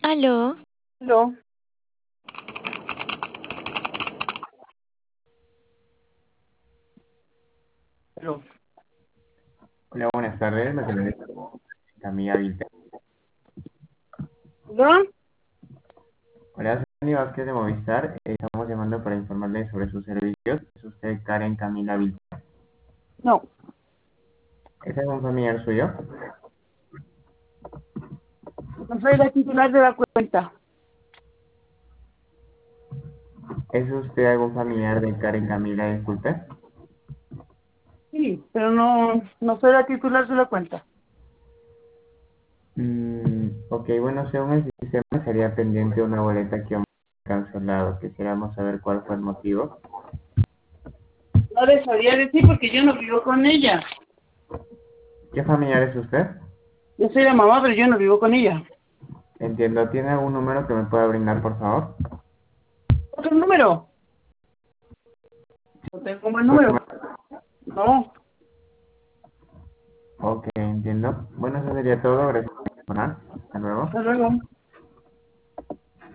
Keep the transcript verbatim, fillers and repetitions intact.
Aló, No, pero, Hola, buenas tardes. Me quedé Camila Vilca. ¿no? Hola, soy Andy Vázquez de Movistar. Eh, Estamos llamando para informarle sobre sus servicios. Es usted Karen Camila Vilca. No, ¿Es algún familiar suyo? no soy la titular de la cuenta. ¿Es usted algún familiar de Karen Camila, disculpe? Sí, pero no, no soy la titular de la cuenta. Mm, ok, bueno, según el sistema sería pendiente una boleta que hemos cancelado. Quisiéramos saber cuál fue el motivo. No le sabría decir porque yo no vivo con ella. ¿Qué familiar es usted? Yo soy la mamá, pero yo no vivo con ella. Entiendo. ¿Tiene algún número que me pueda brindar, por favor? ¿Otro número? No tengo más Su número. número. No, Ok, entiendo. Bueno, eso sería todo. Gracias por informar. Hasta luego. hasta luego.